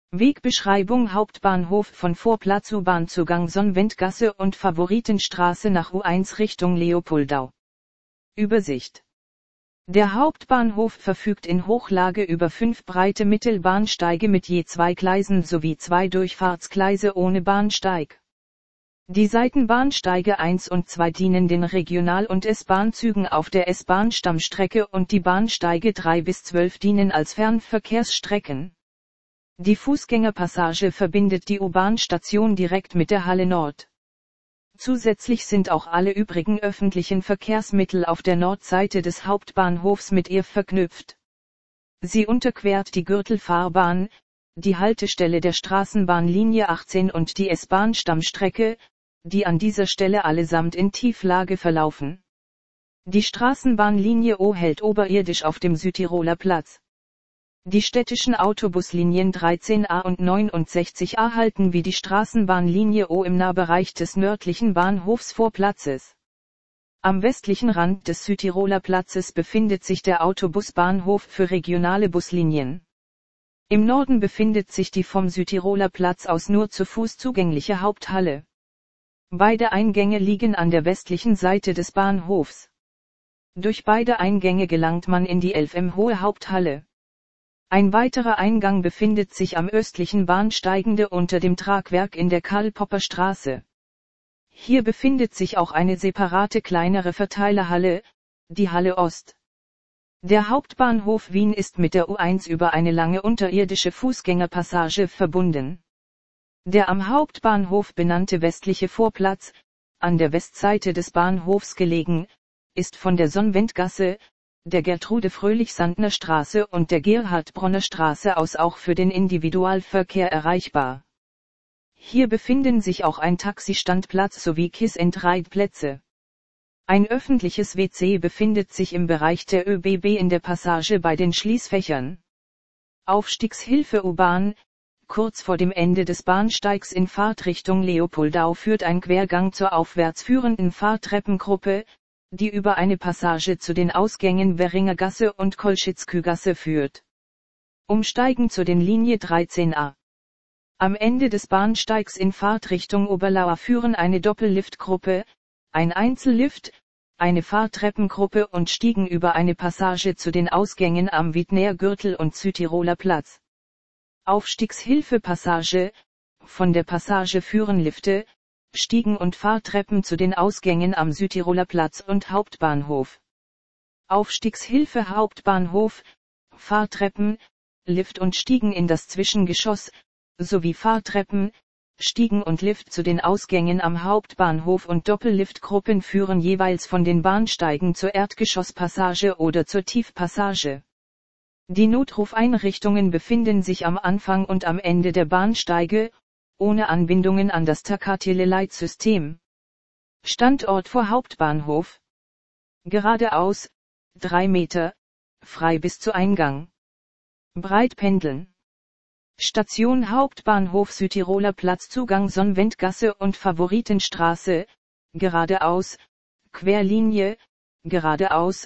Wegbeschreibung: Hauptbahnhof von Vorplatz U-Bahn-Zugang Sonnwendgasse und Favoritenstraße nach U1 Richtung Leopoldau. Übersicht. Der Hauptbahnhof verfügt in Hochlage über 5 breite Mittelbahnsteige mit je 2 Gleisen sowie 2 Durchfahrtsgleise ohne Bahnsteig. Die Seitenbahnsteige 1 und 2 dienen den Regional- und S-Bahn-Zügen auf der S-Bahn-Stammstrecke und die Bahnsteige 3 bis 12 dienen als Fernverkehrsstrecken. Die Fußgängerpassage verbindet die U-Bahn-Station direkt mit der Halle Nord. Zusätzlich sind auch alle übrigen öffentlichen Verkehrsmittel auf der Nordseite des Hauptbahnhofs mit ihr verknüpft. Sie unterquert die Gürtelfahrbahn, die Haltestelle der Straßenbahnlinie 18 und die S-Bahn-Stammstrecke, die an dieser Stelle allesamt in Tieflage verlaufen. Die Straßenbahnlinie O hält oberirdisch auf dem Südtiroler Platz. Die städtischen Autobuslinien 13a und 69a halten wie die Straßenbahnlinie O im Nahbereich des nördlichen Bahnhofsvorplatzes. Am westlichen Rand des Südtiroler Platzes befindet sich der Autobusbahnhof für regionale Buslinien. Im Norden befindet sich die vom Südtiroler Platz aus nur zu Fuß zugängliche Haupthalle. Beide Eingänge liegen an der westlichen Seite des Bahnhofs. Durch beide Eingänge gelangt man in die 11 m hohe Haupthalle. Ein weiterer Eingang befindet sich am östlichen Bahnsteigende unter dem Tragwerk in der Karl-Popper-Straße. Hier befindet sich auch eine separate kleinere Verteilerhalle, die Halle Ost. Der Hauptbahnhof Wien ist mit der U1 über eine lange unterirdische Fußgängerpassage verbunden. Der am Hauptbahnhof benannte westliche Vorplatz, an der Westseite des Bahnhofs gelegen, ist von der Sonnwendgasse, der Gertrude-Fröhlich-Sandner Straße und der Gerhard-Bronner Straße aus auch für den Individualverkehr erreichbar. Hier befinden sich auch ein Taxistandplatz sowie Kiss-and-Ride-Plätze. Ein öffentliches WC befindet sich im Bereich der ÖBB in der Passage bei den Schließfächern. Aufstiegshilfe U-Bahn: Kurz vor dem Ende des Bahnsteigs in Fahrtrichtung Leopoldau führt ein Quergang zur aufwärts führenden Fahrtreppengruppe, die über eine Passage zu den Ausgängen Währingergasse und Kolschitzkügasse führt. Umsteigen zu den Linie 13a. Am Ende des Bahnsteigs in Fahrtrichtung Oberlauer führen eine Doppelliftgruppe, ein Einzellift, eine Fahrtreppengruppe und stiegen über eine Passage zu den Ausgängen am Wiedner Gürtel und Südtiroler Platz. Aufstiegshilfe-Passage: Von der Passage führen Lifte, Stiegen und Fahrtreppen zu den Ausgängen am Südtiroler Platz und Hauptbahnhof. Aufstiegshilfe Hauptbahnhof: Fahrtreppen, Lift und Stiegen in das Zwischengeschoss, sowie Fahrtreppen, Stiegen und Lift zu den Ausgängen am Hauptbahnhof und Doppelliftgruppen führen jeweils von den Bahnsteigen zur Erdgeschosspassage oder zur Tiefpassage. Die Notrufeinrichtungen befinden sich am Anfang und am Ende der Bahnsteige, ohne Anbindungen an das Tacatile-Leitsystem. Standort vor Hauptbahnhof: Geradeaus, 3 Meter, frei bis zu Eingang. Breit pendeln. Station Hauptbahnhof Südtiroler Platz Zugang Sonnwendgasse und Favoritenstraße, geradeaus, Querlinie, geradeaus,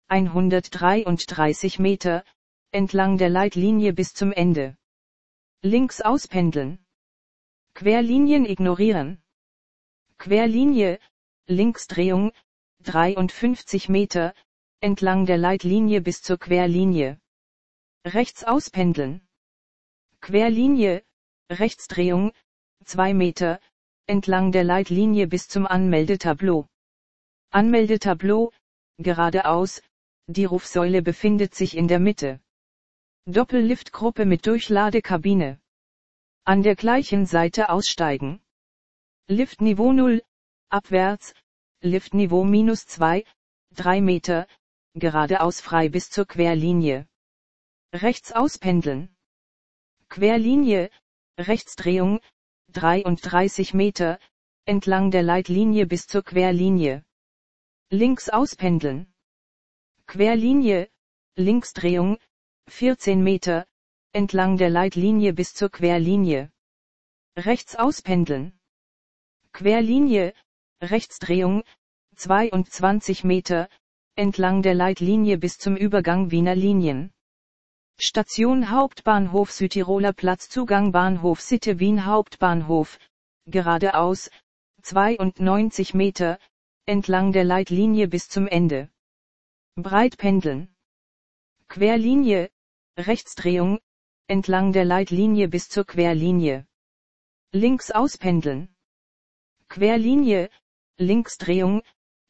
133 Meter, entlang der Leitlinie bis zum Ende. Links auspendeln. Querlinien ignorieren. Querlinie, Linksdrehung, 53 Meter, entlang der Leitlinie bis zur Querlinie. Rechts auspendeln. Querlinie, Rechtsdrehung, 2 Meter, entlang der Leitlinie bis zum Anmeldetableau. Anmeldetableau, geradeaus, die Rufsäule befindet sich in der Mitte. Doppelliftgruppe mit Durchladekabine. An der gleichen Seite aussteigen. Liftniveau 0, abwärts, Liftniveau -2, 3 Meter, geradeaus frei bis zur Querlinie. Rechts auspendeln. Querlinie, Rechtsdrehung, 33 Meter, entlang der Leitlinie bis zur Querlinie. Links auspendeln. Querlinie, Linksdrehung, 14 Meter, entlang der Leitlinie bis zur Querlinie. Rechts auspendeln. Querlinie, Rechtsdrehung, 22 Meter, entlang der Leitlinie bis zum Übergang Wiener Linien. Station Hauptbahnhof Südtiroler Platz Zugang Bahnhof Sitte Wien Hauptbahnhof, geradeaus, 92 Meter, entlang der Leitlinie bis zum Ende. Breit pendeln. Querlinie, Rechtsdrehung, entlang der Leitlinie bis zur Querlinie. Links auspendeln. Querlinie, Linksdrehung,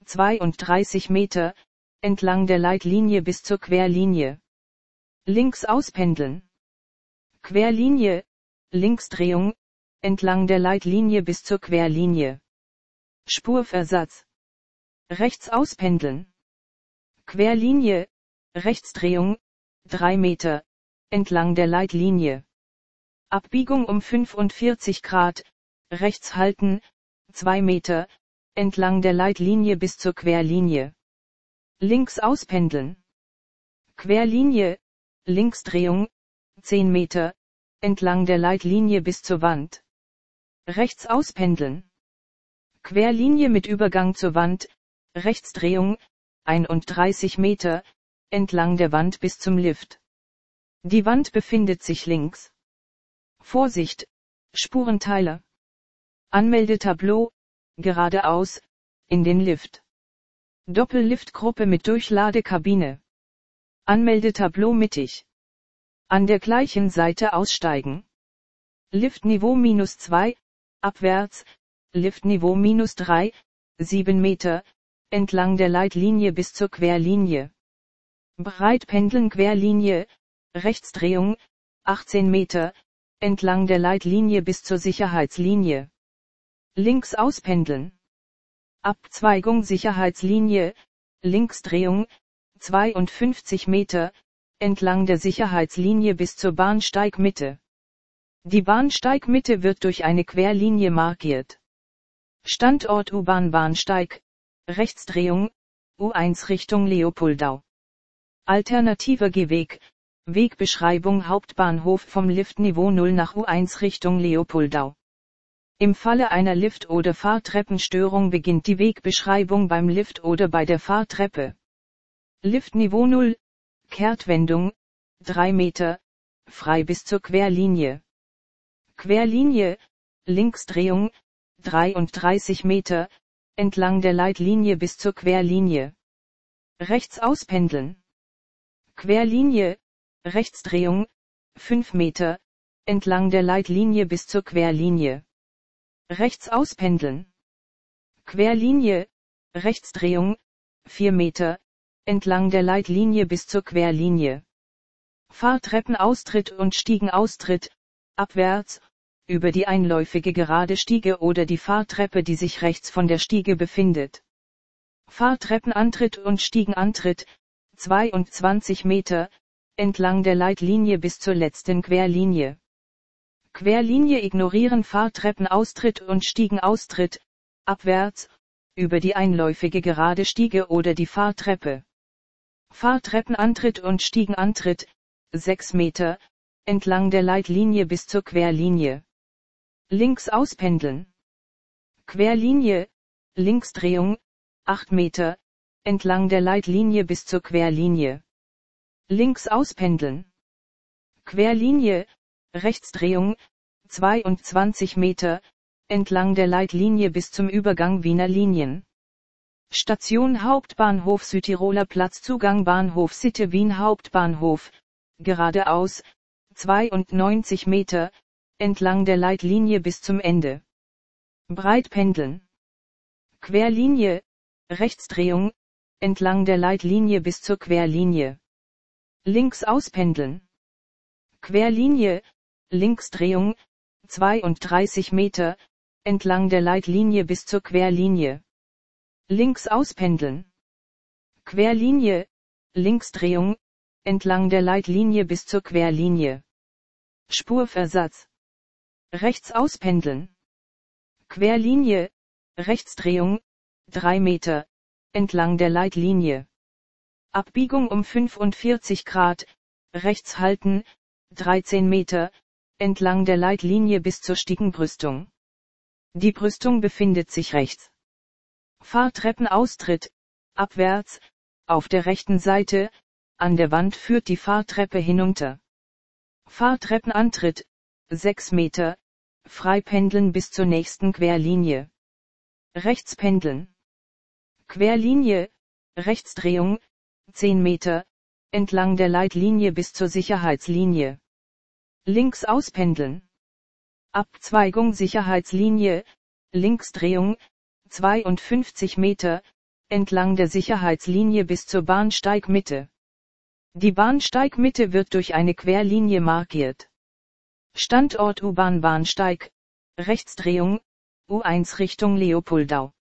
32 Meter, entlang der Leitlinie bis zur Querlinie. Links auspendeln. Querlinie, Linksdrehung, entlang der Leitlinie bis zur Querlinie. Spurversatz. Rechts auspendeln. Querlinie, Rechtsdrehung, 3 Meter, entlang der Leitlinie. Abbiegung um 45 Grad, rechts halten, 2 Meter, entlang der Leitlinie bis zur Querlinie. Links auspendeln. Querlinie, Linksdrehung, 10 Meter, entlang der Leitlinie bis zur Wand. Rechts auspendeln. Querlinie mit Übergang zur Wand, Rechtsdrehung, 31 Meter, entlang der Wand bis zum Lift. Die Wand befindet sich links. Vorsicht, Spurenteiler. Anmeldetableau, geradeaus, in den Lift. Doppelliftgruppe mit Durchladekabine. Anmeldetableau mittig. An der gleichen Seite aussteigen. Liftniveau -2, abwärts, Liftniveau -3, 7 Meter, entlang der Leitlinie bis zur Querlinie. Breit pendeln Querlinie, Rechtsdrehung, 18 Meter, entlang der Leitlinie bis zur Sicherheitslinie. Links auspendeln. Abzweigung Sicherheitslinie, Linksdrehung, 52 Meter, entlang der Sicherheitslinie bis zur Bahnsteigmitte. Die Bahnsteigmitte wird durch eine Querlinie markiert. Standort U-Bahn-Bahnsteig, Rechtsdrehung, U1 Richtung Leopoldau. Alternativer Gehweg, Wegbeschreibung Hauptbahnhof vom Liftniveau 0 nach U1 Richtung Leopoldau. Im Falle einer Lift- oder Fahrtreppenstörung beginnt die Wegbeschreibung beim Lift oder bei der Fahrtreppe. Liftniveau 0, Kehrtwendung, 3 Meter, frei bis zur Querlinie. Querlinie, Linksdrehung, 33 Meter, entlang der Leitlinie bis zur Querlinie. Rechts auspendeln. Querlinie, Rechtsdrehung, 5 Meter, entlang der Leitlinie bis zur Querlinie. Rechts auspendeln. Querlinie, Rechtsdrehung, 4 Meter, entlang der Leitlinie bis zur Querlinie. Fahrtreppenaustritt und Stiegenaustritt, abwärts, über die einläufige gerade Stiege oder die Fahrtreppe, die sich rechts von der Stiege befindet. Fahrtreppenantritt und Stiegenantritt, 22 Meter, entlang der Leitlinie bis zur letzten Querlinie. Querlinie ignorieren Fahrtreppenaustritt und Stiegenaustritt, abwärts, über die einläufige gerade Stiege oder die Fahrtreppe. Fahrtreppenantritt und Stiegenantritt, 6 Meter, entlang der Leitlinie bis zur Querlinie. Links auspendeln. Querlinie, Linksdrehung, 8 Meter, entlang der Leitlinie bis zur Querlinie. Links auspendeln. Querlinie, Rechtsdrehung, 22 Meter, entlang der Leitlinie bis zum Übergang Wiener Linien. Station Hauptbahnhof Südtiroler Platz Zugang Bahnhof Sitte Wien Hauptbahnhof, geradeaus, 92 Meter, entlang der Leitlinie bis zum Ende. Breit pendeln. Querlinie, Rechtsdrehung, entlang der Leitlinie bis zur Querlinie. Links auspendeln. Querlinie, Linksdrehung, 32 Meter, entlang der Leitlinie bis zur Querlinie. Links auspendeln. Querlinie, Linksdrehung, entlang der Leitlinie bis zur Querlinie. Spurversatz. Rechts auspendeln. Querlinie, Rechtsdrehung, 3 Meter, entlang der Leitlinie. Abbiegung um 45 Grad, rechts halten, 13 Meter, entlang der Leitlinie bis zur Stiegenbrüstung. Die Brüstung befindet sich rechts. Fahrtreppenaustritt, abwärts, auf der rechten Seite, an der Wand führt die Fahrtreppe hinunter. Fahrtreppenantritt, 6 Meter, Freipendeln bis zur nächsten Querlinie. Rechtspendeln. Querlinie, Rechtsdrehung, 10 Meter, entlang der Leitlinie bis zur Sicherheitslinie. Links auspendeln. Abzweigung Sicherheitslinie, Linksdrehung, 52 Meter, entlang der Sicherheitslinie bis zur Bahnsteigmitte. Die Bahnsteigmitte wird durch eine Querlinie markiert. Standort U-Bahn Bahnsteig, Rechtsdrehung, U1 Richtung Leopoldau.